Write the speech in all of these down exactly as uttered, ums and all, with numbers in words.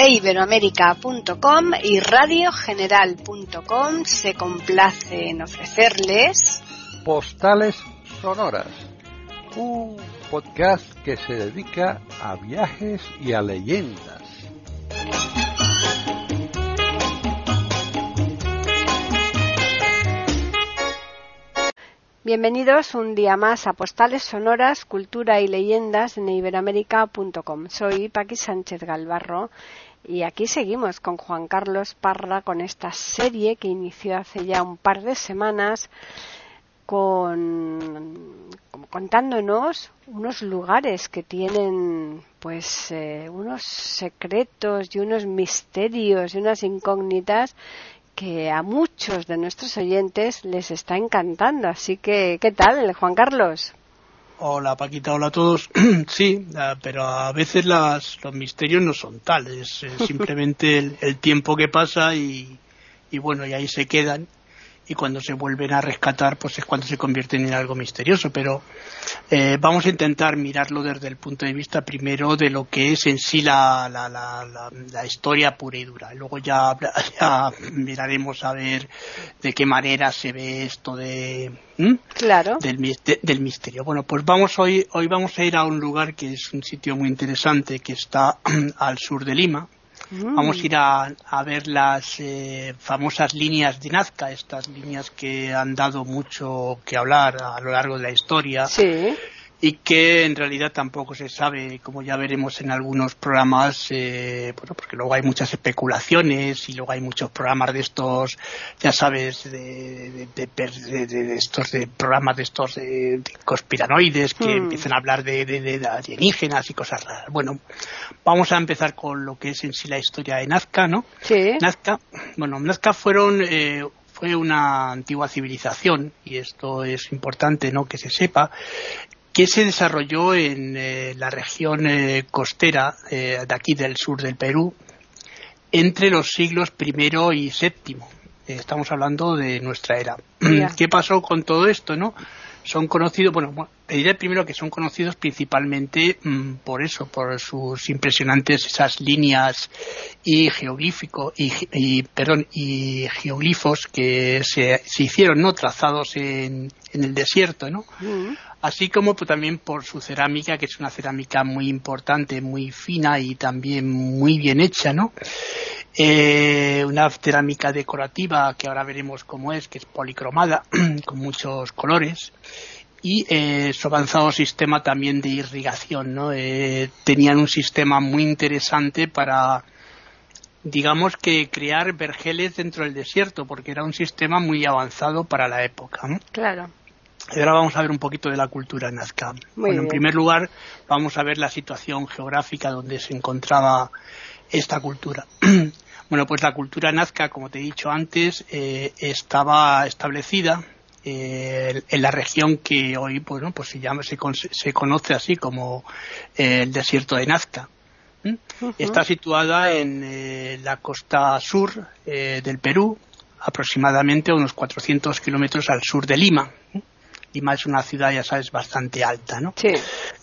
iberoamérica punto com y radio general punto com se complace en ofrecerles Postales Sonoras, un podcast que se dedica a viajes y a leyendas. Bienvenidos un día más a Postales Sonoras, Cultura y Leyendas en iberoamérica punto com. Soy Paqui Sánchez Galvarro y aquí seguimos con Juan Carlos Parra con esta serie que inició hace ya un par de semanas con contándonos unos lugares que tienen pues eh, unos secretos y unos misterios y unas incógnitas que a muchos de nuestros oyentes les está encantando. Así que, ¿qué tal, Juan Carlos? Hola, Paquita, hola a todos. Sí, pero a veces las, los misterios no son tales, es simplemente el, el tiempo que pasa y, y bueno, y ahí se quedan. Y cuando se vuelven a rescatar, pues es cuando se convierten en algo misterioso. Pero eh, vamos a intentar mirarlo desde el punto de vista primero de lo que es en sí la, la, la, la, la historia pura y dura. Luego ya, ya miraremos a ver de qué manera se ve esto de ¿hmm? claro. del, de, del misterio. Bueno, pues vamos hoy, hoy vamos a ir a un lugar que es un sitio muy interesante que está al sur de Lima. Mm. Vamos a ir a, a ver las eh, famosas líneas de Nazca, estas líneas que han dado mucho que hablar a lo largo de la historia. Sí. Y que en realidad tampoco se sabe, como ya veremos en algunos programas, eh, bueno, porque luego hay muchas especulaciones y luego hay muchos programas de estos, ya sabes, de, de, de, de, de estos de programas de estos de, de conspiranoides que hmm. empiezan a hablar de, de, de alienígenas y cosas raras. Bueno, vamos a empezar con lo que es en sí la historia de Nazca, ¿no? Sí. Nazca, bueno, Nazca fueron eh, fue una antigua civilización y esto es importante, ¿no?, que se sepa, que se desarrolló en eh, la región eh, costera eh, de aquí del sur del Perú entre los siglos primero y séptimo. Eh, estamos hablando de nuestra era. Yeah. ¿Qué pasó con todo esto, no? Son conocidos, bueno, te diré primero que son conocidos principalmente mmm, por eso, por sus impresionantes esas líneas y geoglífico y, y perdón y geoglifos que se, se hicieron, no, trazados en, en el desierto, ¿no? Mm. Así como pues, también por su cerámica, que es una cerámica muy importante, muy fina y también muy bien hecha, ¿no? Eh, una cerámica decorativa que ahora veremos cómo es, que es policromada, con muchos colores, y eh, su avanzado sistema también de irrigación, ¿no? Eh, tenían un sistema muy interesante para, digamos que crear vergeles dentro del desierto, porque era un sistema muy avanzado para la época, ¿no? Claro. Y ahora vamos a ver un poquito de la cultura nazca. Muy bueno, bien. En primer lugar, vamos a ver la situación geográfica donde se encontraba esta cultura. Bueno, pues la cultura nazca, como te he dicho antes, eh, estaba establecida eh, en la región que hoy, bueno, pues se llama, se, se conoce así como eh, el desierto de Nazca. ¿Mm? Uh-huh. Está situada en eh, la costa sur eh, del Perú, aproximadamente unos cuatrocientos kilómetros al sur de Lima. ¿Mm? Lima es una ciudad, ya sabes, bastante alta, ¿no? Sí.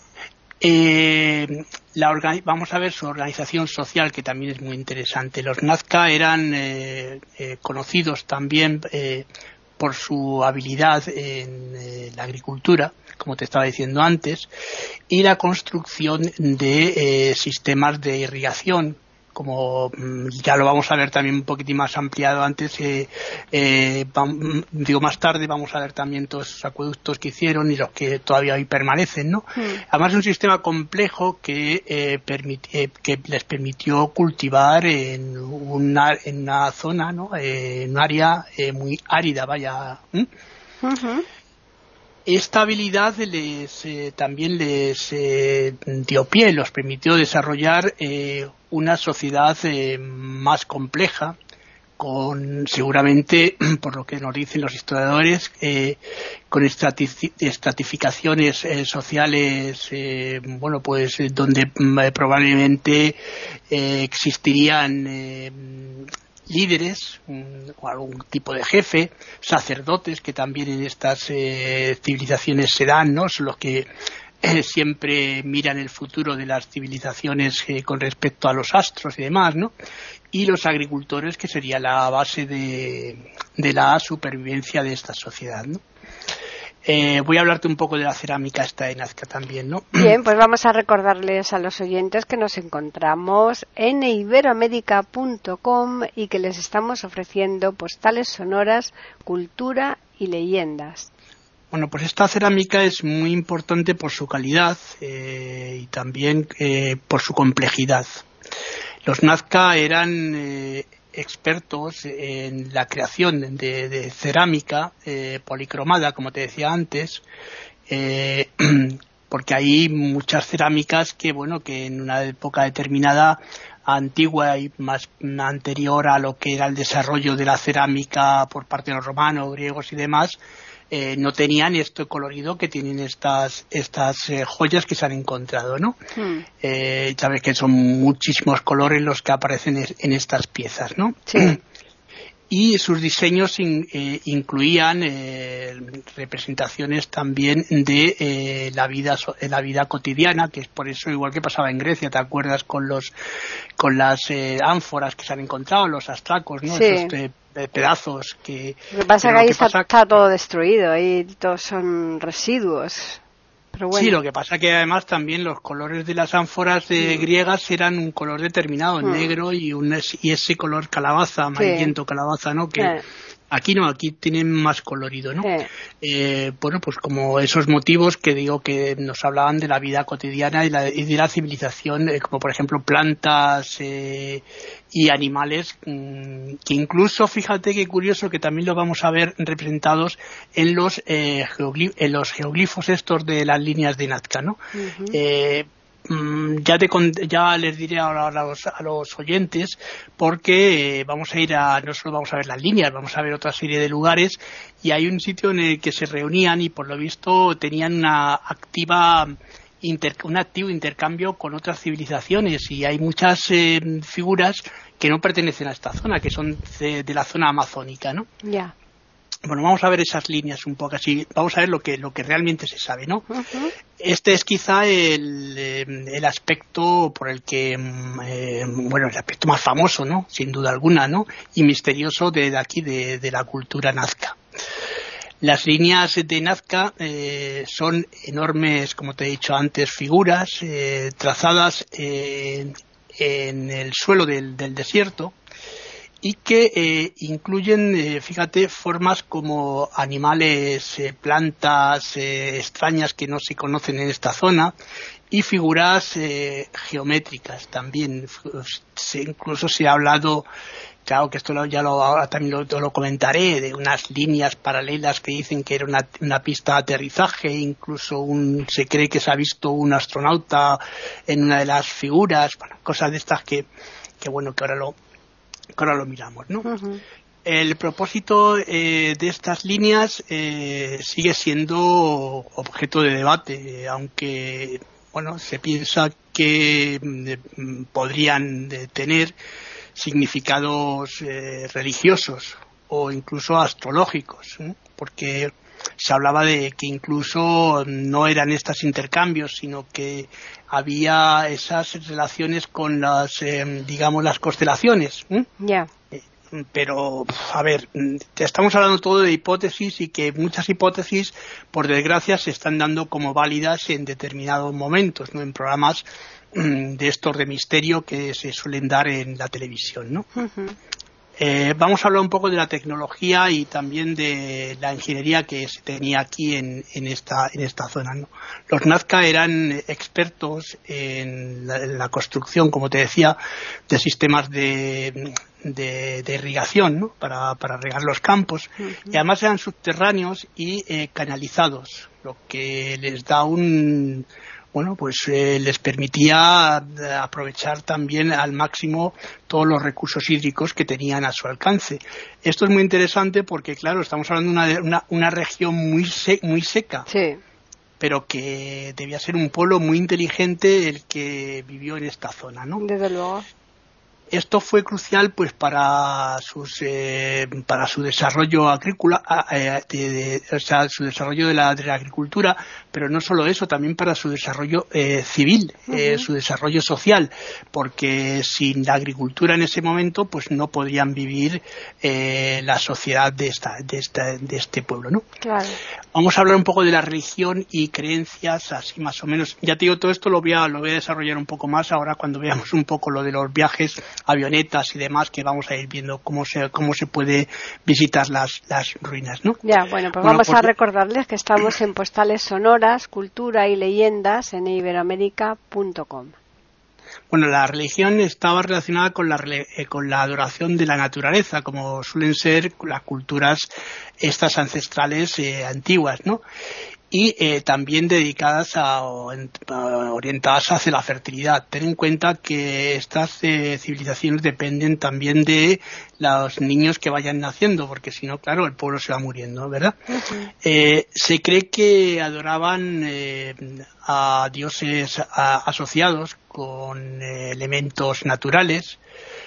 Eh, la organi- vamos a ver su organización social, que también es muy interesante. Los Nazca eran eh, eh, conocidos también eh, por su habilidad en eh, la agricultura, como te estaba diciendo antes, y la construcción de eh, sistemas de irrigación, como ya lo vamos a ver también un poquitín más ampliado antes, eh, eh, vam, digo más tarde vamos a ver también todos esos acueductos que hicieron y los que todavía hoy permanecen, ¿no? Mm. Además es un sistema complejo que, eh, permit, eh, que les permitió cultivar en una, en una zona, ¿no? Eh, en un área eh, muy árida, vaya. ¿Mm? Uh-huh. Esta habilidad les, eh, también les eh, dio pie, los permitió desarrollar eh, una sociedad eh, más compleja, con seguramente, por lo que nos dicen los historiadores, eh, con estratifi- estratificaciones eh, sociales, eh, bueno, pues donde eh, probablemente eh, existirían eh, líderes un, o algún tipo de jefe, sacerdotes, que también en estas eh, civilizaciones se dan, ¿no? Son los que eh, siempre miran el futuro de las civilizaciones eh, con respecto a los astros y demás, ¿no? Y los agricultores, que sería la base de, de la supervivencia de esta sociedad, ¿no? Eh, voy a hablarte un poco de la cerámica esta de Nazca también, ¿no? Bien, pues vamos a recordarles a los oyentes que nos encontramos en iberoamérica punto com y que les estamos ofreciendo postales sonoras, cultura y leyendas. Bueno, pues esta cerámica es muy importante por su calidad eh, y también eh, por su complejidad. Los Nazca eran eh, expertos en la creación de, de cerámica eh, policromada, como te decía antes, eh, porque hay muchas cerámicas que, bueno, que en una época determinada, antigua y más anterior a lo que era el desarrollo de la cerámica por parte de los romanos, griegos y demás, Eh, no tenían este colorido que tienen estas estas eh, joyas que se han encontrado, ¿no? Mm. Eh, sabes que son muchísimos colores los que aparecen es, en estas piezas, ¿no? Sí. Y sus diseños in, eh, incluían eh, representaciones también de eh, la vida de la vida cotidiana, que es por eso, igual que pasaba en Grecia, ¿te acuerdas? Con los con las eh, ánforas que se han encontrado, los astracos, ¿no? Sí. Esos, eh, pedazos que... Lo que pasa es que ahí está, pasa... está todo destruido, ahí todos son residuos. Pero bueno. Sí, lo que pasa que además también los colores de las ánforas eh, mm. griegas eran un color determinado, mm. negro y, un, y ese color calabaza, amarillento sí. calabaza, ¿no? Que eh. aquí no, aquí tienen más colorido, ¿no? Eh. Eh, bueno, pues como esos motivos que digo que nos hablaban de la vida cotidiana y, la, y de la civilización, eh, como por ejemplo plantas eh, y animales, mmm, que incluso, fíjate qué curioso, que también lo vamos a ver representados en los, eh, geoglif- en los geoglifos estos de las líneas de Nazca, ¿no? Uh-huh. Eh, Ya, te, ya les diré ahora a los, a los oyentes, porque eh, vamos a ir a, no solo vamos a ver las líneas, vamos a ver otra serie de lugares, y hay un sitio en el que se reunían y por lo visto tenían una activa inter, un activo intercambio con otras civilizaciones, y hay muchas eh, figuras que no pertenecen a esta zona, que son de, de la zona amazónica, ¿no? Ya. Yeah. Bueno, vamos a ver esas líneas un poco así, vamos a ver lo que lo que realmente se sabe, ¿no? Uh-huh. Este es quizá el, el aspecto por el que, eh, bueno, el aspecto más famoso, ¿no? Sin duda alguna, ¿no? Y misterioso de, de aquí, de, de la cultura nazca. Las líneas de Nazca eh, son enormes, como te he dicho antes, figuras eh, trazadas eh, en el suelo del, del desierto, y que eh, incluyen, eh, fíjate, formas como animales, eh, plantas eh, extrañas que no se conocen en esta zona, y figuras eh, geométricas también. Se, incluso se ha hablado, claro que esto lo, ya lo, ahora también lo, lo comentaré, de unas líneas paralelas que dicen que era una, una pista de aterrizaje, incluso un, se cree que se ha visto un astronauta en una de las figuras, bueno, cosas de estas que, que bueno, que ahora lo ahora lo miramos, ¿no? Uh-huh. El propósito eh, de estas líneas eh, sigue siendo objeto de debate, aunque, bueno, se piensa que eh, podrían eh, tener significados eh, religiosos o incluso astrológicos, ¿eh? Porque se hablaba de que incluso no eran estos intercambios, sino que había esas relaciones con las, eh, digamos, las constelaciones. ¿eh? Ya. Eh, pero, a ver, te estamos hablando todo de hipótesis, y que muchas hipótesis, por desgracia, se están dando como válidas en determinados momentos, ¿no? En programas mm, de estos de misterio que se suelen dar en la televisión, ¿no? Uh-huh. Eh, vamos a hablar un poco de la tecnología y también de la ingeniería que se tenía aquí en, en esta en esta zona, ¿no? Los Nazca eran expertos en la, en la construcción, como te decía, de sistemas de, de, de irrigación, ¿no? Para, para regar los campos. Uh-huh. Y además eran subterráneos y eh, canalizados, lo que les da un... bueno, pues eh, les permitía aprovechar también al máximo todos los recursos hídricos que tenían a su alcance. Esto es muy interesante porque, claro, estamos hablando de una, una, una región muy, se, muy seca, sí, pero que debía ser un pueblo muy inteligente el que vivió en esta zona, ¿no? Desde luego. Esto fue crucial pues para sus eh, para su desarrollo agrícola, eh, de, de, o sea, su desarrollo de la, de la agricultura, pero no solo eso, también para su desarrollo eh, civil, uh-huh. eh, su desarrollo social, porque sin la agricultura en ese momento pues no podrían vivir eh, la sociedad de esta de esta de este pueblo, ¿no? Claro. Vamos a hablar un poco de la religión y creencias, así más o menos. Ya te digo, todo esto lo voy a lo voy a desarrollar un poco más ahora cuando veamos un poco lo de los viajes, avionetas y demás, que vamos a ir viendo cómo se cómo se puede visitar las las ruinas, ¿no? Ya, bueno, pues bueno, vamos pues, a recordarles que estamos en Postales Sonoras, Cultura y Leyendas en iberoamérica punto com. Bueno, la religión estaba relacionada con la eh, con la adoración de la naturaleza, como suelen ser las culturas estas ancestrales eh, antiguas, ¿no? Y eh, también dedicadas a, a orientadas hacia la fertilidad. Ten en cuenta que estas eh, civilizaciones dependen también de los niños que vayan naciendo, porque si no, claro, el pueblo se va muriendo, ¿verdad? Uh-huh. Eh, se cree que adoraban eh, a dioses a, asociados con eh, elementos naturales,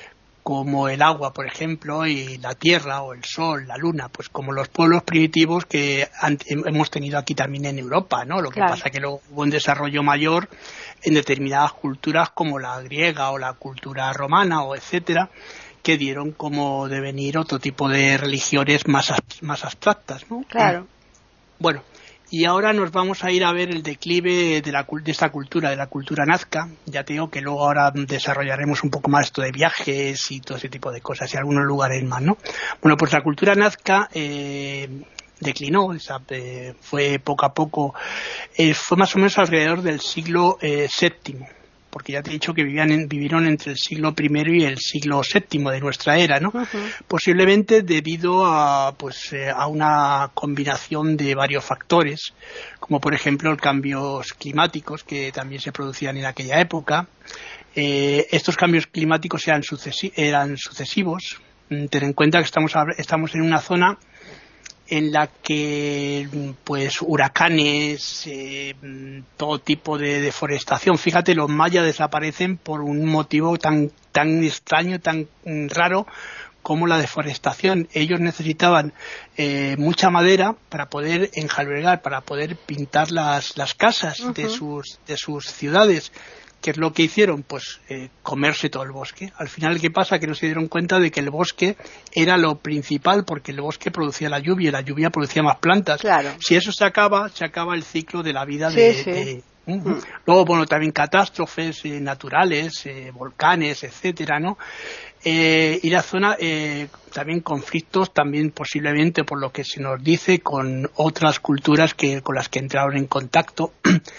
como el agua, por ejemplo, y la tierra, o el sol, la luna, pues como los pueblos primitivos que han, hemos tenido aquí también en Europa, ¿no? Lo que claro. pasa que luego hubo un desarrollo mayor en determinadas culturas como la griega o la cultura romana, o etcétera, que dieron como devenir otro tipo de religiones más, más abstractas, ¿no? Claro. Bueno, y ahora nos vamos a ir a ver el declive de, la, de esta cultura, de la cultura nazca. Ya te digo que luego ahora desarrollaremos un poco más esto de viajes y todo ese tipo de cosas y algunos lugares más, ¿no? Bueno, pues la cultura nazca eh, declinó, o sea, eh, fue poco a poco, eh, fue más o menos alrededor del siglo eh, séptimo. Porque ya te he dicho que vivían en, vivieron entre el siglo primero y el siglo séptimo de nuestra era, ¿no? Uh-huh. Posiblemente debido a pues eh, a una combinación de varios factores, como por ejemplo los cambios climáticos que también se producían en aquella época. Eh, estos cambios climáticos eran, sucesi- eran sucesivos. Ten en cuenta que estamos estamos en una zona en la que pues huracanes, eh, todo tipo de deforestación. Fíjate, los mayas desaparecen por un motivo tan tan extraño, tan raro como la deforestación. Ellos necesitaban eh, mucha madera para poder enjalbergar, para poder pintar las las casas uh-huh. de sus de sus ciudades. ¿Qué es lo que hicieron? Pues eh, comerse todo el bosque. Al final, ¿qué pasa? Que no se dieron cuenta de que el bosque era lo principal, porque el bosque producía la lluvia y la lluvia producía más plantas. Claro. Si eso se acaba, se acaba el ciclo de la vida. Sí, de, sí. de uh-huh. mm. Luego, bueno, también catástrofes eh, naturales, eh, volcanes, etcétera, ¿no? Eh, y la zona, eh, también conflictos, también posiblemente por lo que se nos dice, con otras culturas que con las que entraron en contacto.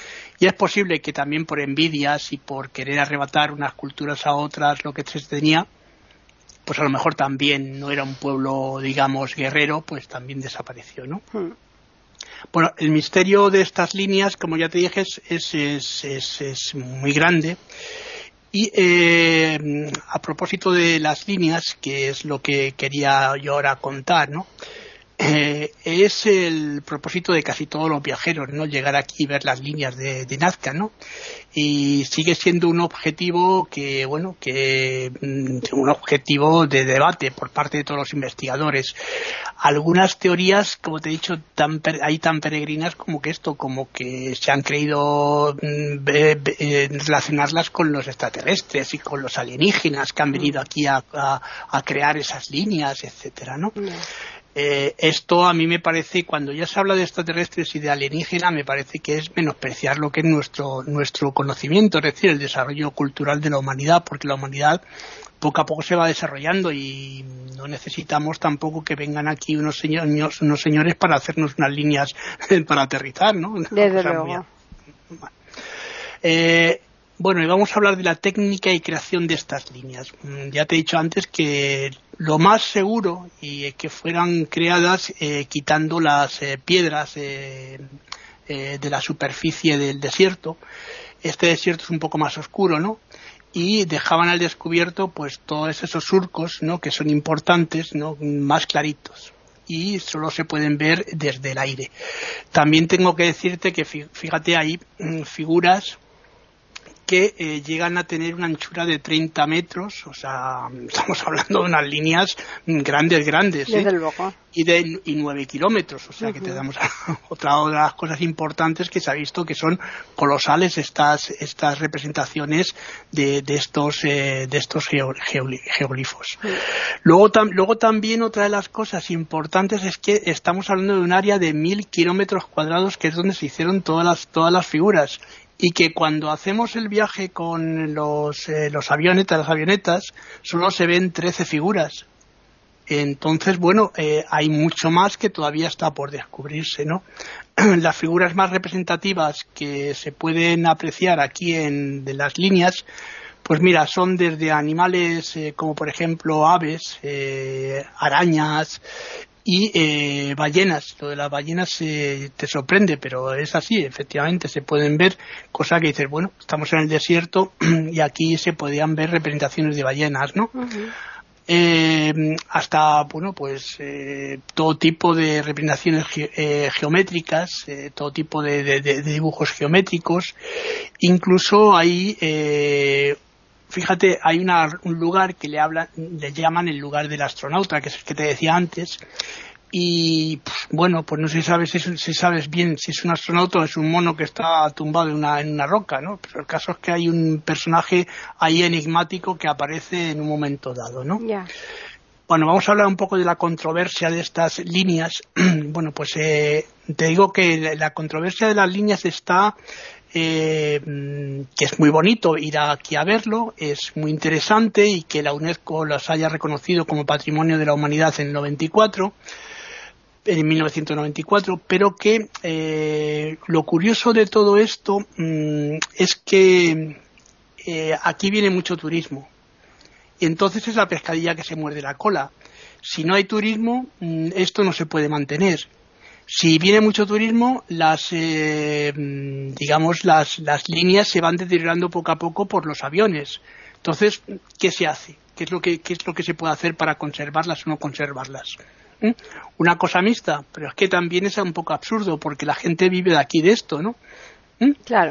Y es posible que también por envidias y por querer arrebatar unas culturas a otras lo que se tenía, pues a lo mejor también no era un pueblo, digamos, guerrero, pues también desapareció, ¿no? Hmm. Bueno, el misterio de estas líneas, como ya te dije, es, es, es, es, es muy grande. Y eh, a propósito de las líneas, que es lo que quería yo ahora contar, ¿no? Eh, es el propósito de casi todos los viajeros, ¿no? Llegar aquí y ver las líneas de, de Nazca, ¿no? Y sigue siendo un objetivo que, bueno, que un objetivo de debate por parte de todos los investigadores. Algunas teorías, como te he dicho, tan hay tan peregrinas como que esto, como que se han creído eh, eh, relacionarlas con los extraterrestres y con los alienígenas que han venido aquí a, a, a crear esas líneas, etcétera, ¿no? Mm. Eh, esto a mí me parece, cuando ya se habla de extraterrestres y de alienígena, me parece que es menospreciar lo que es nuestro nuestro conocimiento, es decir, el desarrollo cultural de la humanidad, porque la humanidad poco a poco se va desarrollando y no necesitamos tampoco que vengan aquí unos señores, unos señores para hacernos unas líneas para aterrizar, ¿no? Desde luego. Muy... Eh, Bueno, y vamos a hablar de la técnica y creación de estas líneas. Ya te he dicho antes que lo más seguro y es que fueran creadas eh, quitando las eh, piedras eh, eh, de la superficie del desierto. Este desierto es un poco más oscuro, ¿no? Y dejaban al descubierto pues todos esos surcos, ¿no? Que son importantes, ¿no? Más claritos. Y solo se pueden ver desde el aire. También tengo que decirte que, fíjate, hay figuras que eh, llegan a tener una anchura de treinta metros, o sea, estamos hablando de unas líneas grandes, grandes, ¿eh? Desde luego. Y de y nueve kilómetros, o sea, uh-huh. que te damos otra de las cosas importantes que se ha visto que son colosales estas estas representaciones de, de estos eh, de estos geo, geo, geoglifos. Uh-huh. Luego, tam, luego también otra de las cosas importantes es que estamos hablando de un área de mil kilómetros cuadrados, que es donde se hicieron todas las todas las figuras. Y que cuando hacemos el viaje con los, eh, los avionetas, las avionetas, solo se ven trece figuras. Entonces, bueno, eh, hay mucho más que todavía está por descubrirse, ¿no? Las figuras más representativas que se pueden apreciar aquí en de las líneas, pues mira, son desde animales eh, como por ejemplo aves, eh, arañas, y eh, ballenas. Lo de las ballenas eh, te sorprende, pero es así, efectivamente se pueden ver, cosa que dices, bueno, estamos en el desierto y aquí se podían ver representaciones de ballenas, ¿no? Uh-huh. Eh, hasta, bueno, pues eh, todo tipo de representaciones ge- eh, geométricas, eh, todo tipo de, de, de dibujos geométricos, incluso hay eh, fíjate, hay una, un lugar que le hablan, le llaman el lugar del astronauta, que es el que te decía antes, y pues, bueno, pues no se sabe si, si sabes bien si es un astronauta o es un mono que está tumbado en una, en una roca, ¿no? Pero el caso es que hay un personaje ahí enigmático que aparece en un momento dado, ¿no? Yeah. Bueno, vamos a hablar un poco de la controversia de estas líneas. Bueno, pues eh, te digo que la controversia de las líneas está Eh, que es muy bonito ir aquí a verlo, es muy interesante y que la UNESCO las haya reconocido como Patrimonio de la Humanidad en el noventa y cuatro, en mil novecientos noventa y cuatro, pero que eh, lo curioso de todo esto mmm, es que eh, aquí viene mucho turismo y entonces es la pescadilla que se muerde la cola. Si no hay turismo, mmm, esto no se puede mantener. Si viene mucho turismo, las eh, digamos las, las líneas se van deteriorando poco a poco por los aviones. Entonces, ¿qué se hace? ¿Qué es lo que, qué es lo que se puede hacer para conservarlas o no conservarlas? ¿Mm? Una cosa mixta, pero es que también es un poco absurdo porque la gente vive de aquí de esto, ¿no? ¿Mm? Claro.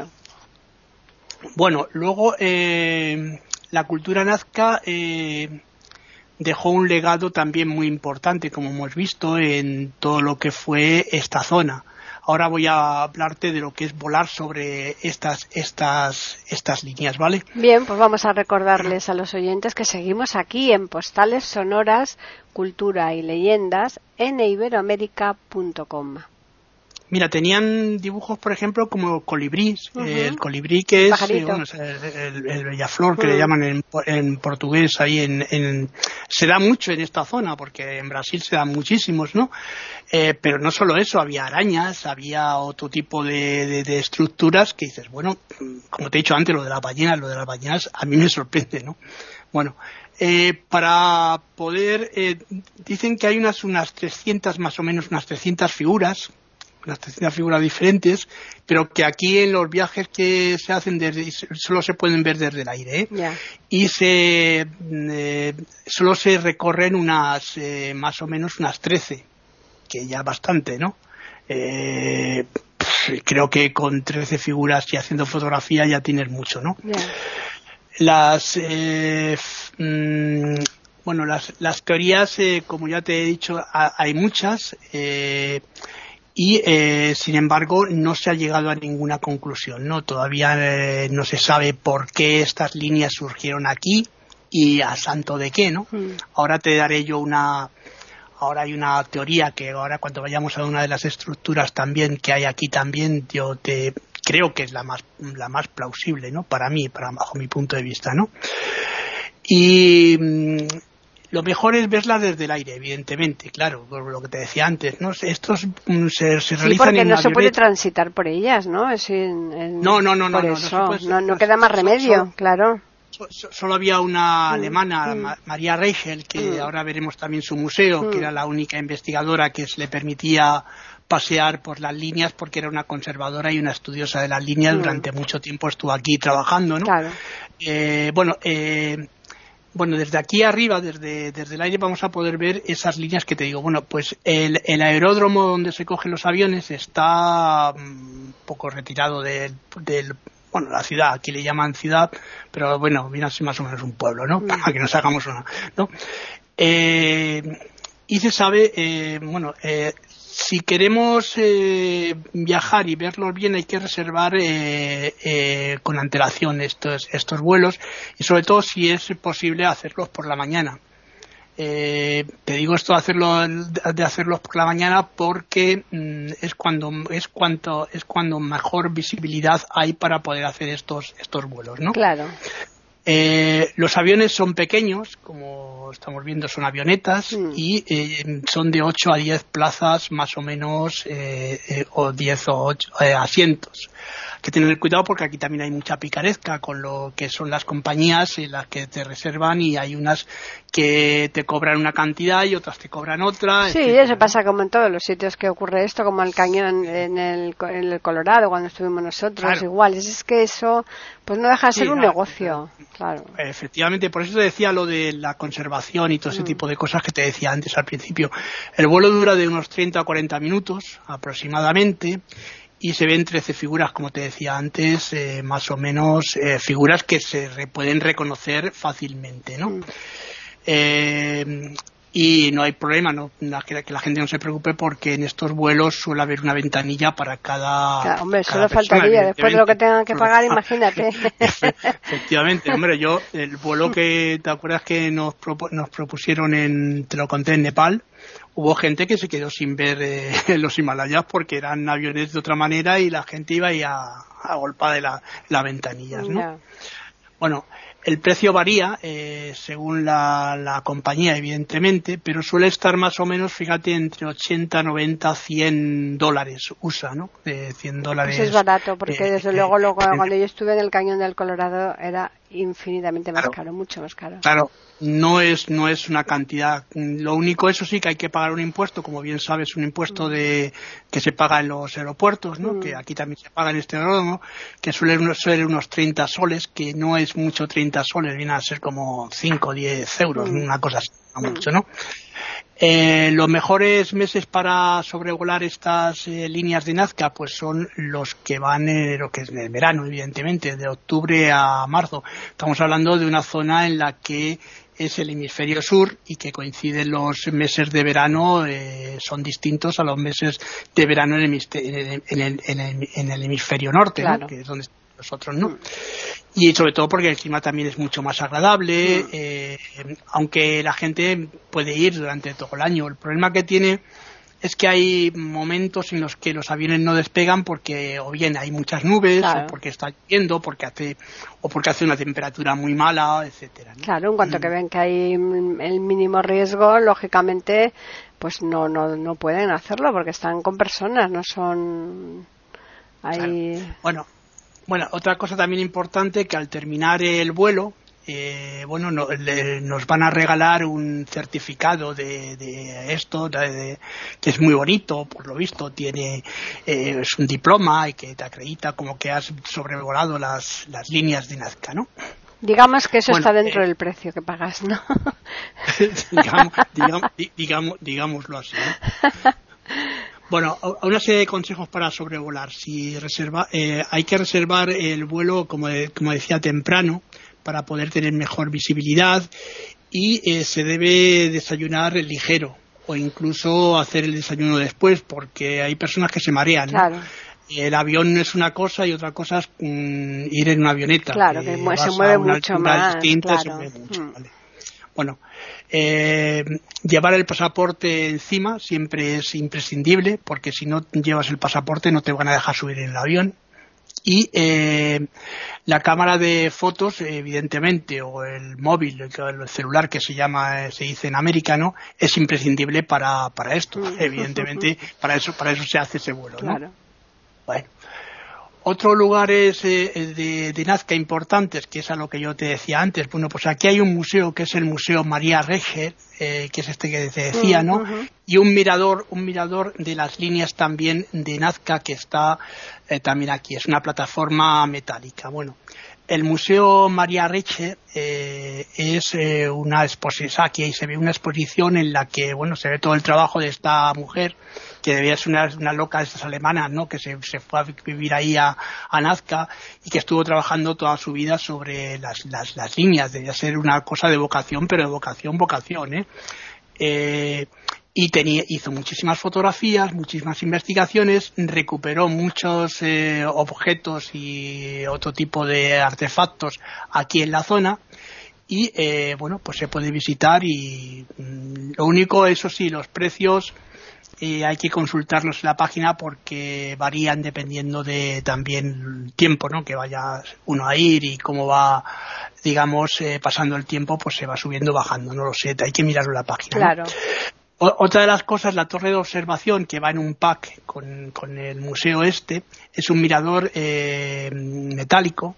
Bueno, luego eh, la cultura nazca eh, dejó un legado también muy importante, como hemos visto, en todo lo que fue esta zona. Ahora voy a hablarte de lo que es volar sobre estas estas estas líneas, ¿vale? Bien, pues vamos a recordarles a los oyentes que seguimos aquí en Postales Sonoras, Cultura y Leyendas en iberoamérica punto com. Mira, tenían dibujos, por ejemplo, como colibrís. Uh-huh. El colibrí que es, eh, bueno, el, el, el bellaflor, que uh-huh. le llaman en, en portugués, ahí en, en, se da mucho en esta zona, porque en Brasil se dan muchísimos, ¿no? Eh, pero no solo eso, había arañas, había otro tipo de, de, de estructuras que dices, bueno, como te he dicho antes, lo de las ballenas, lo de las ballenas a mí me sorprende, ¿no? Bueno, eh, para poder, eh, dicen que hay unas, unas trescientas, más o menos unas trescientas figuras, unas trescientas figuras diferentes, pero que aquí en los viajes que se hacen desde, solo se pueden ver desde el aire, ¿eh? Yeah. Y se eh, solo se recorren unas eh, más o menos unas trece, que ya bastante, ¿no? Eh, creo que con trece figuras y haciendo fotografía ya tienes mucho, ¿no? Yeah. Las eh, mmm, bueno, las, las teorías, eh, como ya te he dicho, a, hay muchas, eh, y eh, sin embargo no se ha llegado a ninguna conclusión, ¿no? Todavía eh, no se sabe por qué estas líneas surgieron aquí y a santo de qué, ¿no? Mm. Ahora te daré yo una, ahora hay una teoría que ahora cuando vayamos a una de las estructuras también que hay aquí también, yo te creo que es la más la más plausible, ¿no? Para mí, para bajo mi punto de vista, ¿no? Y mmm, lo mejor es verla desde el aire, evidentemente, claro, lo que te decía antes, ¿no? Estos mm, se, se realizan sí, porque en no avioneta. Se puede transitar por ellas, ¿no? Es en, en... No, no, no, por no, eso. no, no, puede, no, no queda más remedio, solo, claro. Solo había una mm, alemana, mm. Ma- María Reichel, que mm. ahora veremos también su museo, mm. que era la única investigadora que se le permitía pasear por las líneas porque era una conservadora y una estudiosa de las líneas. Mm. Durante mucho tiempo estuvo aquí trabajando, ¿no? Claro. Eh, bueno, eh... Bueno, desde aquí arriba, desde, desde el aire, vamos a poder ver esas líneas que te digo. Bueno, pues el, el aeródromo donde se cogen los aviones está un poco retirado del, del, bueno, la ciudad, aquí le llaman ciudad, pero bueno, viene a ser más o menos un pueblo, ¿no? Para que nos hagamos una, ¿no? Eh, y se sabe, eh, bueno, eh, si queremos eh, viajar y verlos bien, hay que reservar eh, eh, con antelación estos, estos vuelos, y sobre todo si es posible hacerlos por la mañana. Eh, te digo esto de hacerlo de hacerlos por la mañana porque mmm, es cuando es cuanto es cuando mejor visibilidad hay para poder hacer estos estos vuelos, ¿no? Claro. Eh, los aviones son pequeños, como estamos viendo, son avionetas, mm. y eh, son de ocho a diez plazas más o menos, eh, eh, o diez o ocho eh, asientos. Hay que tener cuidado porque aquí también hay mucha picaresca con lo que son las compañías en las que te reservan, y hay unas que te cobran una cantidad y otras te cobran otra. Sí, etcétera. Eso pasa como en todos los sitios que ocurre esto, como el cañón en el, en el Colorado cuando estuvimos nosotros, claro. Igual. Es que eso pues no deja de ser sí, un claro, negocio. Claro. Efectivamente, por eso te decía lo de la conservación y todo ese mm. tipo de cosas que te decía antes al principio. El vuelo dura de unos treinta a cuarenta minutos aproximadamente, y se ven trece figuras, como te decía antes, eh, más o menos eh, figuras que se re- pueden reconocer fácilmente, ¿no? Mm. Eh, y no hay problema, ¿no? Que, que la gente no se preocupe, porque en estos vuelos suele haber una ventanilla para cada. Claro, hombre, cada solo faltaría, después de lo que tengan que pagar, imagínate. Efectivamente, hombre, yo, el vuelo que, ¿te acuerdas que nos, propo- nos propusieron en, te lo conté, en Nepal? Hubo gente que se quedó sin ver eh, los Himalayas porque eran aviones de otra manera y la gente iba ahí a, a golpa de la, las ventanillas, ¿no? Yeah. Bueno, el precio varía eh, según la, la compañía, evidentemente, pero suele estar más o menos, fíjate, entre ochenta, noventa, cien dólares U S A, ¿no? De cien dólares. Pues es barato, porque eh, desde eh, luego, luego eh, cuando yo estuve en el Cañón del Colorado era infinitamente más claro, caro, mucho más caro. Claro, no es no es una cantidad. Lo único, eso sí, que hay que pagar un impuesto, como bien sabes, un impuesto mm. de que se paga en los aeropuertos, ¿no? Mm. Que aquí también se paga en este aeródromo, que suelen ser unos treinta soles, que no es mucho treinta soles, viene a ser como cinco o diez euros, mm. una cosa así, no mucho, ¿no? Eh, los mejores meses para sobrevolar estas eh, líneas de Nazca pues son los que van en lo que es en el verano, evidentemente, de octubre a marzo. Estamos hablando de una zona en la que es el hemisferio sur y que coinciden los meses de verano, eh, son distintos a los meses de verano en el, en el, en el, en el hemisferio norte, claro, ¿no? Que es donde están nosotros, ¿no? Mm. Y sobre todo porque el clima también es mucho más agradable, mm. eh, aunque la gente puede ir durante todo el año. El problema que tiene es que hay momentos en los que los aviones no despegan porque o bien hay muchas nubes, claro, o porque está lloviendo, porque hace o porque hace una temperatura muy mala, etcétera, ¿no? Claro, en cuanto mm. que ven que hay el mínimo riesgo, lógicamente, pues no no no pueden hacerlo porque están con personas, no son ahí. Claro. Bueno. Bueno, otra cosa también importante, que al terminar el vuelo, eh, bueno, no, le, nos van a regalar un certificado de, de esto, de, de, que es muy bonito, por lo visto, tiene eh, es un diploma y que te acredita como que has sobrevolado las, las líneas de Nazca, ¿no? Digamos que eso bueno, está dentro eh, del precio que pagas, ¿no? digamos, digamos, digamos, digámoslo así, ¿no? Bueno, una serie de consejos para sobrevolar. Si reserva, eh, hay que reservar el vuelo, como, de, como decía, temprano, para poder tener mejor visibilidad, y eh, se debe desayunar ligero o incluso hacer el desayuno después, porque hay personas que se marean, ¿no? Claro. El avión es una cosa y otra cosa es mm, ir en una avioneta. Claro, que, que se mueve mucho más. Distinta, claro. Se mueve mucho, mm. ¿vale? Bueno, eh, llevar el pasaporte encima siempre es imprescindible, porque si no llevas el pasaporte no te van a dejar subir en el avión. Y eh, la cámara de fotos, evidentemente, o el móvil, el celular que se llama, se dice en americano, es imprescindible para, para esto. Evidentemente, para eso, para eso se hace ese vuelo, ¿no? Claro. Bueno. Otros lugares eh, de, de Nazca importantes, que es a lo que yo te decía antes, bueno, pues aquí hay un museo que es el Museo María Reger, eh, que es este que te decía, ¿no? Uh-huh. Y un mirador, un mirador de las líneas también de Nazca que está eh, también aquí, es una plataforma metálica. Bueno, el Museo María Reger eh, es eh, una exposición, aquí se ve una exposición en la que, bueno, se ve todo el trabajo de esta mujer, que debía ser una, una loca de estas alemanas, ¿no? Que se, se fue a vivir ahí a, a Nazca y que estuvo trabajando toda su vida sobre las, las, las líneas. Debía ser una cosa de vocación, pero de vocación, vocación, ¿eh? eh y tenía, hizo muchísimas fotografías, muchísimas investigaciones, recuperó muchos eh, objetos y otro tipo de artefactos aquí en la zona y eh, bueno, pues se puede visitar y mm, lo único, eso sí, los precios eh, hay que consultarlos en la página porque varían dependiendo de también el tiempo, ¿no? Que vaya uno a ir y cómo va, digamos, eh, pasando el tiempo, pues se va subiendo, bajando, no lo sé, hay que mirarlo en la página. Claro. ¿No? Otra de las cosas, la torre de observación que va en un pack con, con el museo este, es un mirador eh, metálico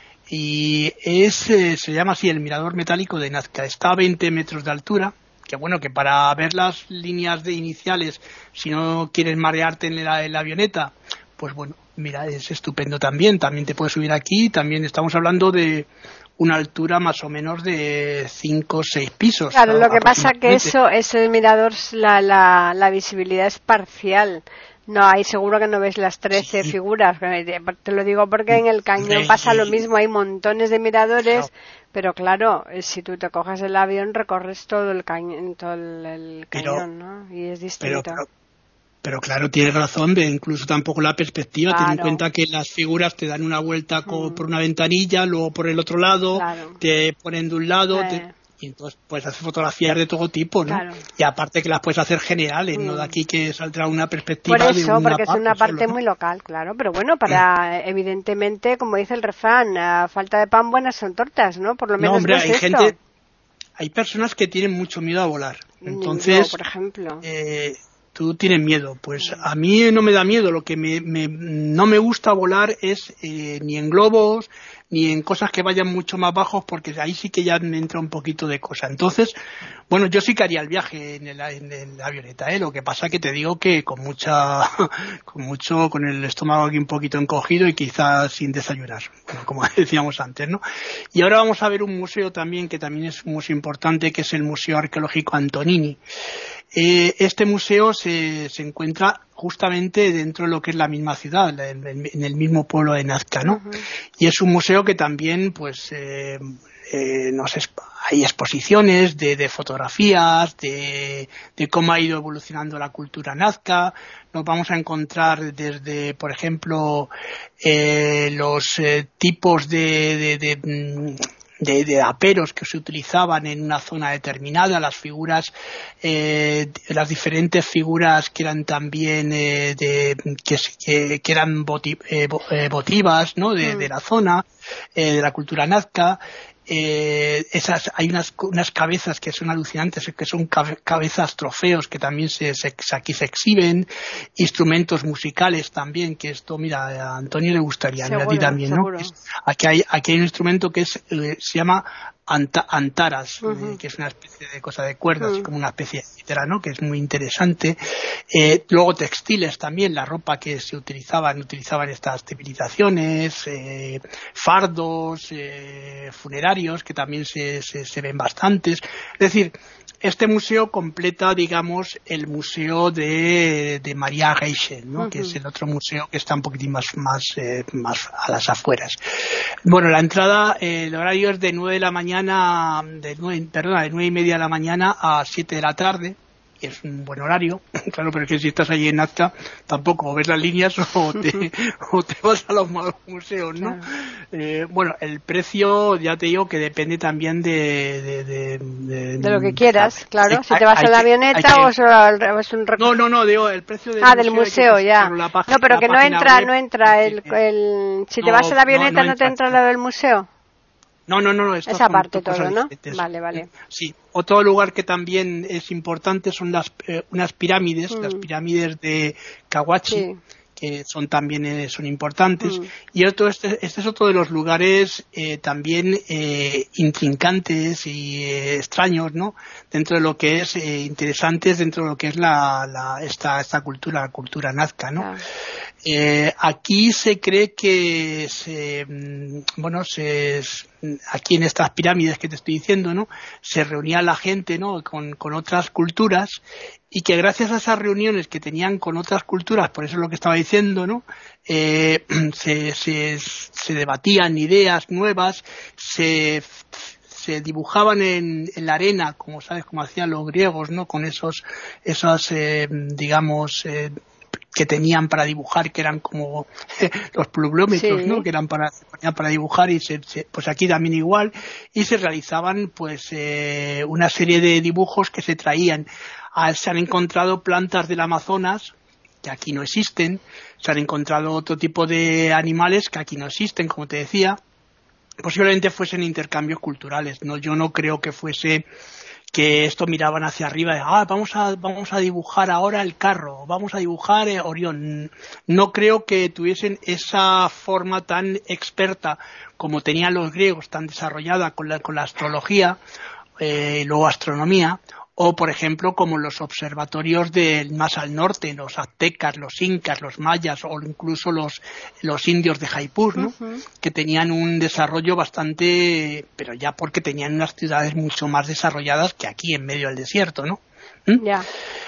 y es, eh, se llama así el mirador metálico de Nazca. Está a veinte metros de altura, que bueno, que para ver las líneas de iniciales, si no quieres marearte en la, en la avioneta, pues bueno, mira, es estupendo también. También te puedes subir aquí, también estamos hablando de una altura más o menos de cinco o seis pisos. Claro, lo que pasa que eso, ese mirador, la, la, la visibilidad es parcial. No, ahí seguro que no ves las trece sí. figuras. Te lo digo porque en el cañón pasa lo mismo, hay montones de miradores, no. Pero claro, si tú te coges el avión recorres todo el cañón, todo el, el pero, cañón, ¿no? Y es distinto. Pero, pero, Pero claro, tienes razón, de incluso tampoco la perspectiva. Claro. Ten en cuenta que las figuras te dan una vuelta con, mm. por una ventanilla, luego por el otro lado, claro. Te ponen de un lado, eh. te, y entonces puedes hacer fotografías de todo tipo, ¿no? Claro. Y aparte que las puedes hacer generales, mm. no de aquí que saldrá una perspectiva por eso, de una porque parte es una parte solo, ¿no? muy local, claro. Pero bueno, para eh. evidentemente, como dice el refrán, a falta de pan buenas son tortas, ¿no? Por lo menos no, hombre, no es hay esto. gente, hay personas que tienen mucho miedo a volar. Entonces, yo, por ejemplo. Eh, tú tienes miedo, pues a mí no me da miedo, lo que me, me no me gusta volar es eh, ni en globos ni en cosas que vayan mucho más bajos, porque ahí sí que ya me entra un poquito de cosa. Entonces, bueno, yo sí que haría el viaje en, el, en, el, la avioneta, ¿eh? Lo que pasa que te digo que con mucha, con mucho, con el estómago aquí un poquito encogido y quizás sin desayunar, bueno, como decíamos antes, ¿no? Y ahora vamos a ver un museo también que también es un museo importante, que es el Museo Arqueológico Antonini. Eh, este museo se, se encuentra justamente dentro de lo que es la misma ciudad, en, en el mismo pueblo de Nazca, ¿no? Uh-huh. Y es un museo que también, pues, eh, eh, no sé, hay exposiciones de, de fotografías, de, de cómo ha ido evolucionando la cultura nazca. Nos vamos a encontrar desde, por ejemplo, eh, los eh, tipos de, de, de De, de aperos que se utilizaban en una zona determinada, las figuras, eh, las diferentes figuras que eran también eh, de que, que, que eran voti, eh, votivas, ¿no? De, mm. de la zona, eh, de la cultura nazca. Eh, esas, hay unas, unas cabezas que son alucinantes, que son cabezas trofeos que también se, se, aquí se exhiben, instrumentos musicales también, que esto, mira, a Antonio le gustaría, seguro, a ti también, ¿no? Es, aquí hay, aquí hay un instrumento que es, eh, se llama anta, antaras, uh-huh. eh, que es una especie de cosa de cuerdas, uh-huh. como una especie de cítara, ¿no? Que es muy interesante. Eh, luego textiles también, la ropa que se utilizaban, utilizaban estas civilizaciones, eh, fardos, eh, funerarios, que también se, se, se ven bastantes. Es decir, este museo completa, digamos, el museo de, de María Reichen, ¿no? Uh-huh. Que es el otro museo que está un poquitín más, más, eh, más a las afueras. Bueno, la entrada, eh, el horario es de nueve de la mañana, de nueve, perdona, de nueve y media de la mañana a siete de la tarde. Y es un buen horario, claro, pero es que si estás allí en Nazca tampoco ves las líneas o te, o te vas a los malos museos, ¿no? Claro. Eh, bueno, el precio ya te digo que depende también de... De, de, de, de lo que quieras, claro, hay, si te vas hay, a la avioneta que, o solo es un... Rec- no, no, no, digo, el precio del ah, museo... del museo, ya. Página, no, pero que no entra, web, no entra el... el si te no, vas a la avioneta no, no, no te entra lo del museo. No, no, no, no. Esa parte todo, ¿no? Vale, vale. Sí. Otro lugar que también es importante son las eh, unas pirámides, mm. las pirámides de Cahuachi, sí. que son también eh, son importantes. Mm. Y otro este, este es otro de los lugares eh, también eh, intrincantes y eh, extraños, ¿no? Dentro de lo que es eh, interesantes dentro de lo que es la, la esta esta cultura, la cultura nazca, ¿no? Ah. Eh, aquí se cree que se, bueno, se, aquí en estas pirámides que te estoy diciendo, ¿no? Se reunía la gente, ¿no? Con, con otras culturas y que gracias a esas reuniones que tenían con otras culturas, por eso es lo que estaba diciendo, ¿no? Eh, se, se, se debatían ideas nuevas, se, se dibujaban en, en la arena, como sabes, como hacían los griegos, ¿no? Con esos, esos, eh, digamos, eh, que tenían para dibujar, que eran como los pluviómetros, sí, ¿no? Que eran para, para dibujar, y se, se, pues aquí también igual, y se realizaban pues eh, una serie de dibujos que se traían. Ah, se han encontrado plantas del Amazonas que aquí no existen, se han encontrado otro tipo de animales que aquí no existen, como te decía. Posiblemente fuesen intercambios culturales, no, yo no creo que fuese que esto miraban hacia arriba, de, ah, vamos a vamos a dibujar ahora el carro, vamos a dibujar eh, Orión. No creo que tuviesen esa forma tan experta como tenían los griegos, tan desarrollada con la, con la astrología, eh, luego astronomía, o por ejemplo como los observatorios del más al norte, los aztecas, los incas, los mayas, o incluso los los indios de Jaipur, ¿no? Uh-huh. Que tenían un desarrollo bastante, pero ya porque tenían unas ciudades mucho más desarrolladas que aquí en medio del desierto, ¿no? ¿Mm? Ya.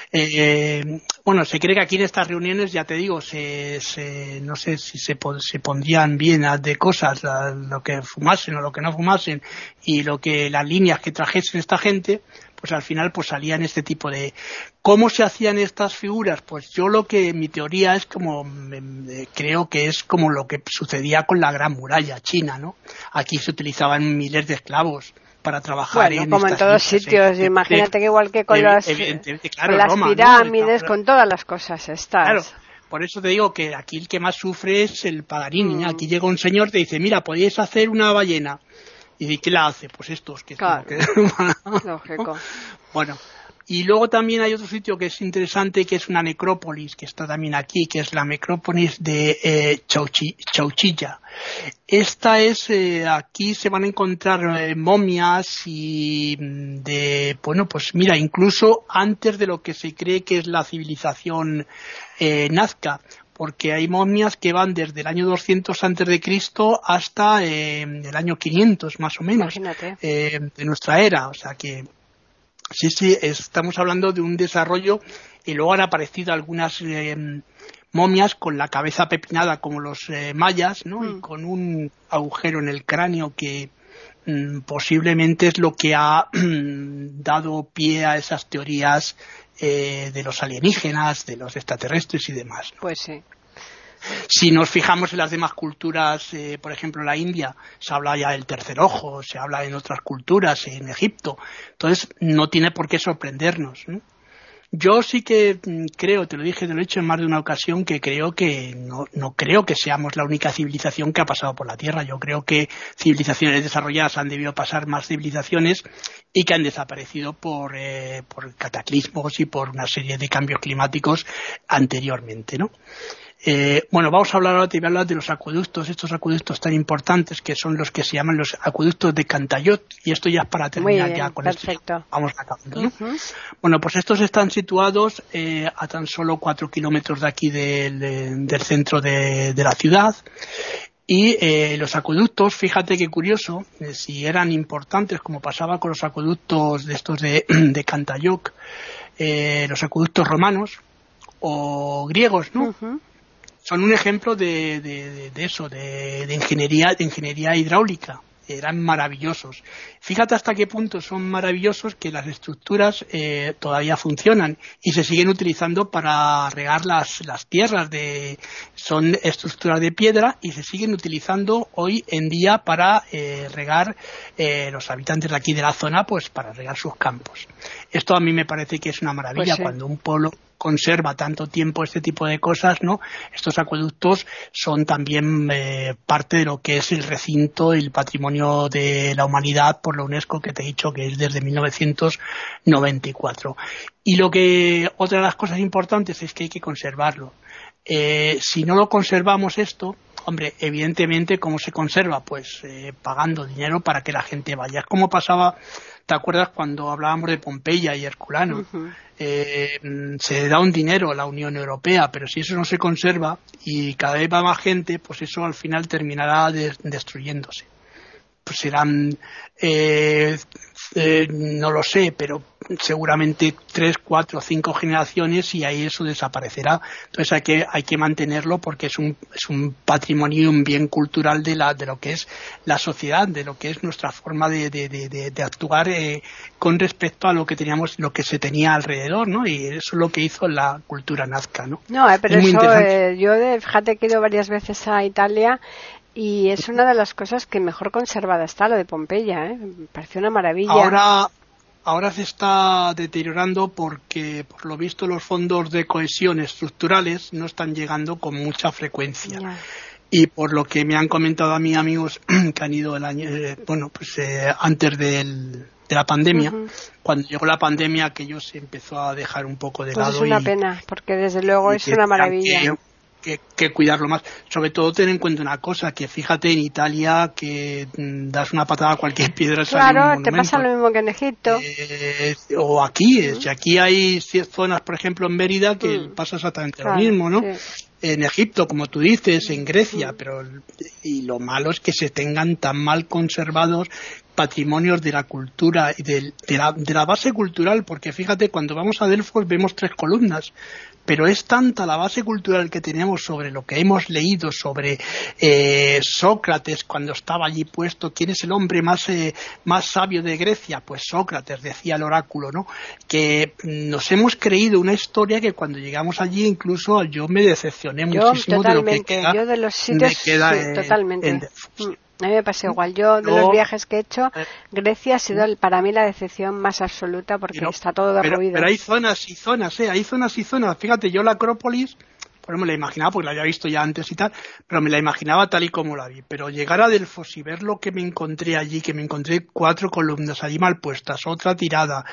Eh, bueno, se cree que aquí en estas reuniones, ya te digo, se, se no sé si se, se pondrían bien de cosas, la, lo que fumasen o lo que no fumasen, y lo que las líneas que trajesen esta gente, pues al final pues salían este tipo de... ¿Cómo se hacían estas figuras? Pues yo lo que, mi teoría es como, eh, creo que es como lo que sucedía con la Gran Muralla China, ¿no? Aquí se utilizaban miles de esclavos para trabajar, bueno, en como en todos sitios, eh, imagínate que igual que con, eh, las, claro, con las Roma, pirámides, ¿no? Con todas las cosas estas. Claro, por eso te digo que aquí el que más sufre es el Paganini. Mm. Aquí llega un señor y te dice, mira, podéis hacer una ballena. ¿Y de qué la hace? Pues estos. Que claro, que... lógico. Bueno, y luego también hay otro sitio que es interesante, que es una necrópolis, que está también aquí, que es la necrópolis de eh, Chauchi, Chauchilla. Esta es, eh, aquí se van a encontrar eh, momias y de, bueno, pues mira, incluso antes de lo que se cree que es la civilización eh, nazca, porque hay momias que van desde el año doscientos antes de Cristo hasta eh, el año quinientos más o menos eh, de nuestra era, o sea que sí, sí, estamos hablando de un desarrollo, y luego han aparecido algunas eh, momias con la cabeza pepinada como los eh, mayas, ¿no? Mm. Y con un agujero en el cráneo que mm, posiblemente es lo que ha dado pie a esas teorías eh, de los alienígenas, de los extraterrestres y demás, ¿no? Pues sí. Si nos fijamos en las demás culturas, eh, por ejemplo en la India, se habla ya del tercer ojo, se habla en otras culturas, en Egipto, entonces no tiene por qué sorprendernos, ¿no? Yo sí que creo, te lo dije, te lo he dicho en más de una ocasión, que creo que no, no creo que seamos la única civilización que ha pasado por la Tierra. Yo creo que civilizaciones desarrolladas han debido pasar más civilizaciones y que han desaparecido por, eh, por cataclismos y por una serie de cambios climáticos anteriormente, ¿no? Eh, bueno, vamos a hablar ahora, te voy a hablar de los acueductos, estos acueductos tan importantes que son los que se llaman los acueductos de Cantayot, y esto ya es para terminar bien, ya con perfecto. Esto. Vamos acabando, ¿no? Uh-huh. Bueno, pues estos están situados eh, a tan solo cuatro kilómetros de aquí del, de, del centro de, de la ciudad. Y eh, los acueductos, fíjate qué curioso, eh, si eran importantes, como pasaba con los acueductos de estos de, de Cantayot, eh, los acueductos romanos o griegos, ¿no? Uh-huh. Son un ejemplo de, de, de eso, de, de ingeniería, de ingeniería hidráulica. Eran maravillosos. Fíjate hasta qué punto son maravillosos que las estructuras eh, todavía funcionan y se siguen utilizando para regar las, las tierras. De, son estructuras de piedra y se siguen utilizando hoy en día para eh, regar eh, los habitantes de aquí de la zona, pues para regar sus campos. Esto a mí me parece que es una maravilla, pues sí. Cuando un pueblo conserva tanto tiempo este tipo de cosas, ¿no? Estos acueductos son también eh, parte de lo que es el recinto y el patrimonio de la humanidad por la UNESCO, que te he dicho que es desde mil novecientos noventa y cuatro. Y lo que, otra de las cosas importantes es que hay que conservarlo. Eh, si no lo conservamos esto, hombre, evidentemente, ¿cómo se conserva? Pues eh, pagando dinero para que la gente vaya. Es como pasaba, ¿te acuerdas cuando hablábamos de Pompeya y Herculano? Uh-huh. Eh, se da un dinero a la Unión Europea, pero si eso no se conserva y cada vez va más gente, pues eso al final terminará de, destruyéndose. pues serán, eh, eh, no lo sé, pero seguramente tres, cuatro, cinco generaciones y ahí eso desaparecerá. Entonces hay que hay que mantenerlo porque es un es un patrimonio y un bien cultural de la de lo que es la sociedad, de lo que es nuestra forma de de de, de, de actuar eh, con respecto a lo que teníamos, lo que se tenía alrededor, ¿no? Y eso es lo que hizo la cultura nazca, ¿no? No, eh, pero es muy eso eh, yo de, fíjate que he ido varias veces a Italia. Y es una de las cosas que mejor conservada está, lo de Pompeya, ¿eh? Me pareció una maravilla. Ahora, ahora se está deteriorando porque, por lo visto, los fondos de cohesión estructurales no están llegando con mucha frecuencia. Ya. Y por lo que me han comentado a mí amigos que han ido el año, eh, bueno, pues eh, antes del, de la pandemia, uh-huh. Cuando llegó la pandemia, aquello se empezó a dejar un poco de pues lado. Es una y, pena, porque desde luego es una maravilla. Que, Que, que cuidarlo más, sobre todo ten en cuenta una cosa, que fíjate en Italia que mm, das una patada a cualquier piedra, claro, te pasa lo mismo que en Egipto eh, o aquí, uh-huh. Si aquí hay zonas, por ejemplo en Mérida que uh-huh. pasa exactamente claro, lo mismo, ¿no? Sí. En Egipto, como tú dices, en Grecia, uh-huh. pero y lo malo es que se tengan tan mal conservados patrimonios de la cultura y de, de, la, de la base cultural, porque fíjate, cuando vamos a Delfos vemos tres columnas, pero es tanta la base cultural que tenemos sobre lo que hemos leído sobre eh, Sócrates cuando estaba allí puesto, ¿quién es el hombre más eh, más sabio de Grecia? Pues Sócrates, decía el oráculo, ¿no? Que nos hemos creído una historia que cuando llegamos allí incluso yo me decepcioné yo, muchísimo de lo que queda, yo de los sitios, queda sí, en, totalmente. En Delfos. A mí me pasa igual. Yo, de los viajes que he hecho, Grecia ha sido para mí la decepción más absoluta porque pero, está todo derruido. Pero, pero hay zonas y zonas, ¿eh? Hay zonas y zonas. Fíjate, yo la Acrópolis, por me la imaginaba, porque la había visto ya antes y tal, pero me la imaginaba tal y como la vi. Pero llegar a Delfos y ver lo que me encontré allí, que me encontré cuatro columnas allí mal puestas, otra tirada,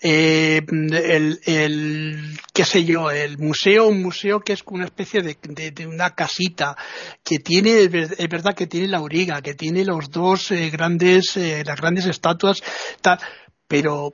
eh, el, el, qué sé yo, el museo, un museo que es una especie de, de, de una casita, que tiene, es verdad que tiene la auriga, que tiene los dos eh, grandes, eh, las grandes estatuas, tal, pero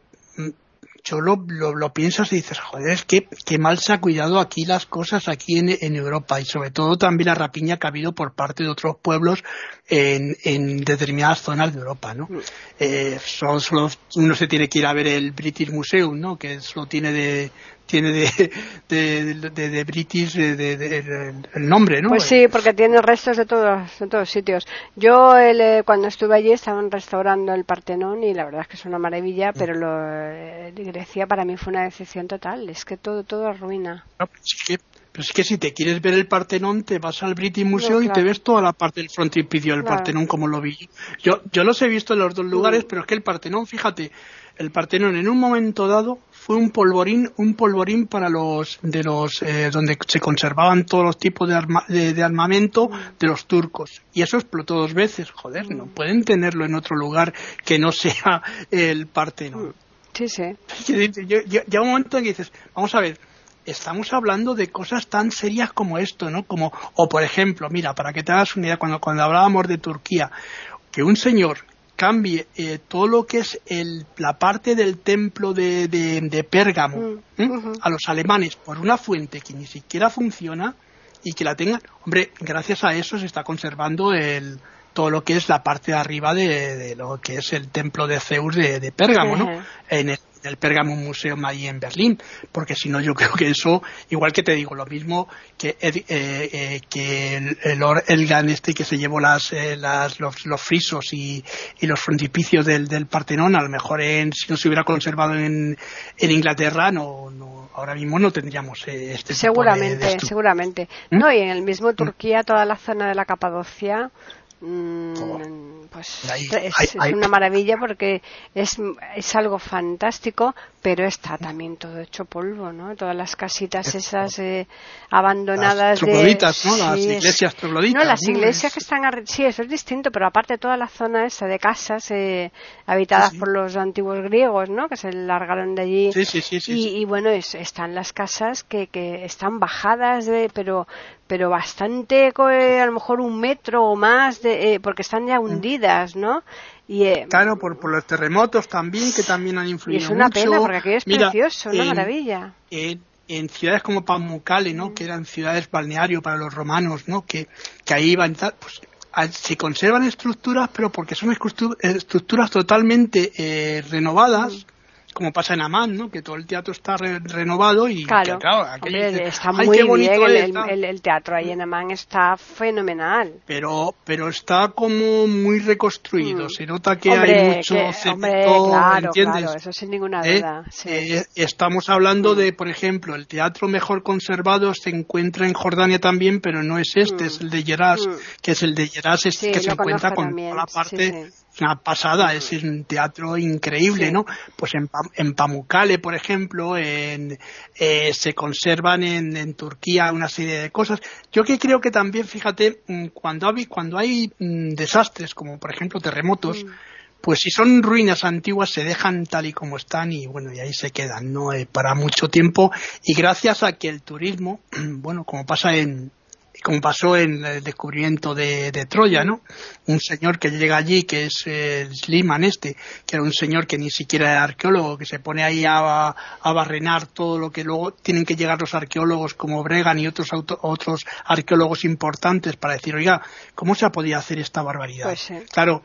yo lo, lo, lo piensas y dices, joder, es que qué mal se ha cuidado aquí las cosas aquí en, en Europa y sobre todo también la rapiña que ha habido por parte de otros pueblos en, en determinadas zonas de Europa, ¿no? Eh, solo, solo uno se tiene que ir a ver el British Museum, ¿no? Que solo tiene de tiene de de, de, de British de, de, de, de, el nombre, ¿no? Pues sí, porque tiene restos de todos de todos sitios. Yo el, eh, cuando estuve allí estaban restaurando el Partenón y la verdad es que es una maravilla, pero lo eh, Grecia para mí fue una decepción total. Es que todo todo es ruina. No, pues es que Pero es que si te quieres ver el Partenón, te vas al British Museum no, claro. y te ves toda la parte del frontispicio del claro. Partenón como lo vi. Yo yo los he visto en los dos lugares, mm. pero es que el Partenón, fíjate, el Partenón en un momento dado fue un polvorín, un polvorín para los de los eh, donde se conservaban todos los tipos de, arma, de, de armamento mm. de los turcos. Y eso explotó dos veces, joder, mm. no pueden tenerlo en otro lugar que no sea el Partenón. Mm. Sí, sí. Yo, yo, ya un momento en que dices, vamos a ver, estamos hablando de cosas tan serias como esto, ¿no? Como, o por ejemplo, mira, para que te hagas una idea, cuando, cuando hablábamos de Turquía, que un señor cambie eh, todo lo que es el, la parte del templo de, de, de Pérgamo mm, ¿eh? uh-huh. a los alemanes por una fuente que ni siquiera funciona y que la tengan, hombre, gracias a eso se está conservando el todo lo que es la parte de arriba de, de lo que es el templo de Zeus de, de Pérgamo, ¿no? Uh-huh. En el, el Pergamon Museum ahí en Berlín, porque si no yo creo que eso, igual que te digo, lo mismo que eh, eh, que el, el Elgan este que se llevó las, eh, las los, los frisos y, y los frontispicios del, del Partenón, a lo mejor en, si no se hubiera conservado en, en Inglaterra, no, no ahora mismo no tendríamos eh, este seguramente, tipo de, de seguramente. ¿Mm? No, y en el mismo Turquía, toda la zona de la Capadocia, Mm, pues ahí, es, ahí, es ahí. una maravilla porque es, es algo fantástico, pero está también todo hecho polvo, ¿no? Todas las casitas esas eh, abandonadas las trogloditas, de... ¿no? Las sí, iglesias es... trogloditas. No, las ¿no? iglesias es... que están... Arre... Sí, eso es distinto, pero aparte toda la zona esa de casas eh, habitadas sí, sí. por los antiguos griegos, ¿no? Que se largaron de allí. Sí, sí, sí. sí, y, sí. y bueno, es, están las casas que, que están bajadas, de pero... pero bastante, eh, a lo mejor un metro o más, de, eh, porque están ya hundidas, ¿no? Y, eh, claro, por, por los terremotos también, que también han influido mucho. Y es una mucho. pena, porque aquí es Mira, precioso, una en, maravilla. En, en ciudades como Pamukkale, ¿no? Mm. Que eran ciudades balneario para los romanos, ¿no? Que, que ahí iban, pues se conservan estructuras, pero porque son estructuras totalmente eh, renovadas, mm. como pasa en Amán, ¿no? Que todo el teatro está re renovado y claro, que, claro aquello, hombre, está muy bien, el, el, el teatro ahí en Amán está fenomenal. Pero pero está como muy reconstruido, mm. se nota que hombre, hay mucho que, cemento, hombre, claro, ¿entiendes? Claro, eso sin ninguna duda. ¿Eh? Sí. Eh, estamos hablando mm. de, por ejemplo, el teatro mejor conservado se encuentra en Jordania también, pero no es este, mm. es el de Geras, mm. que es el de Geras, es, sí, que se encuentra con también. toda la parte... Sí, sí. Una pasada, es un teatro increíble, sí. ¿no? Pues en, en Pamukkale, por ejemplo, en, eh, se conservan en, en Turquía una serie de cosas. Yo que creo que también, fíjate, cuando hay, cuando hay mm, desastres, como por ejemplo terremotos, mm. pues si son ruinas antiguas se dejan tal y como están y bueno, y ahí se quedan, ¿no? Eh, para mucho tiempo y gracias a que el turismo, bueno, como pasa en como pasó en el descubrimiento de, de Troya, ¿no? Un señor que llega allí, que es el Schliemann este, que era un señor que ni siquiera era arqueólogo, que se pone ahí a, a barrenar todo lo que luego tienen que llegar los arqueólogos como Bregan y otros auto, otros arqueólogos importantes para decir, oiga, ¿cómo se ha podido hacer esta barbaridad? Pues sí. Claro,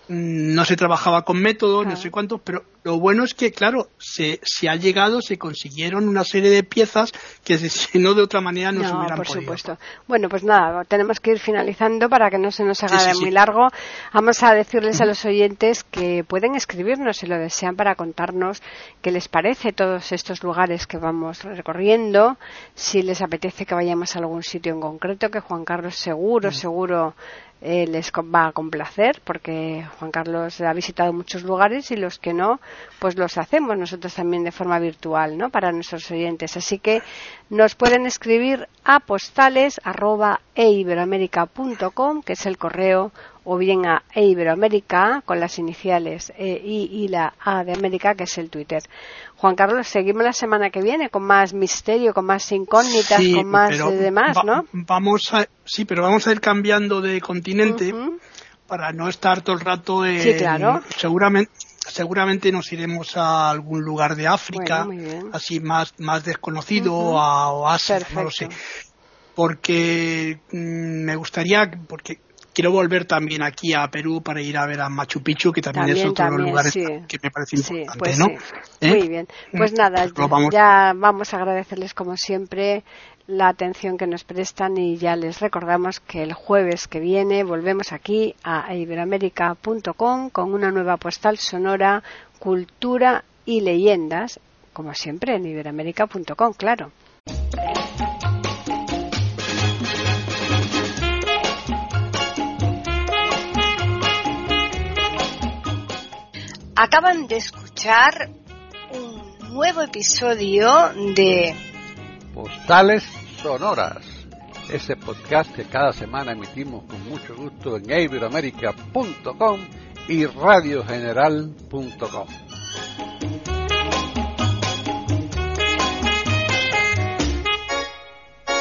no se trabajaba con método, claro. no sé cuánto, pero lo bueno es que, claro, se, se ha llegado, se consiguieron una serie de piezas que si no de otra manera no, no se hubieran por podido. Supuesto. Bueno, pues nada, tenemos que ir finalizando para que no se nos haga sí, sí, muy sí. largo. Vamos a decirles uh-huh. a los oyentes que pueden escribirnos si lo desean para contarnos qué les parece todos estos lugares que vamos recorriendo, si les apetece que vayamos a algún sitio en concreto, que Juan Carlos seguro, uh-huh. seguro Eh, les va a complacer porque Juan Carlos ha visitado muchos lugares y los que no, pues los hacemos nosotros también de forma virtual, ¿no? Para nuestros oyentes. Así que nos pueden escribir a postales arroba eiberoamerica punto com, que es el correo, o bien a eiberoamerica con las iniciales E, I y la A de América, que es el Twitter. Juan Carlos, seguimos la semana que viene con más misterio, con más incógnitas, sí, con más de demás, va, ¿no? Vamos a, sí, pero vamos a ir cambiando de continente uh-huh. para no estar todo el rato en... Sí, claro. Seguramente, seguramente nos iremos a algún lugar de África, bueno, así más, más desconocido, uh-huh. a, o Asia, Perfecto. no lo sé. Porque mmm, me gustaría, porque quiero volver también aquí a Perú para ir a ver a Machu Picchu, que también, también es otro de los lugares sí. que me parece importante, sí, pues ¿no? Sí. ¿Eh? Muy bien. Pues nada, pues vamos. ya vamos a agradecerles como siempre la atención que nos prestan y ya les recordamos que el jueves que viene volvemos aquí a iberoamerica punto com con una nueva postal sonora, cultura y leyendas, como siempre en iberoamerica punto com, claro. Acaban de escuchar un nuevo episodio de Postales Sonoras, ese podcast que cada semana emitimos con mucho gusto en iberoamerica punto com y radio general punto com.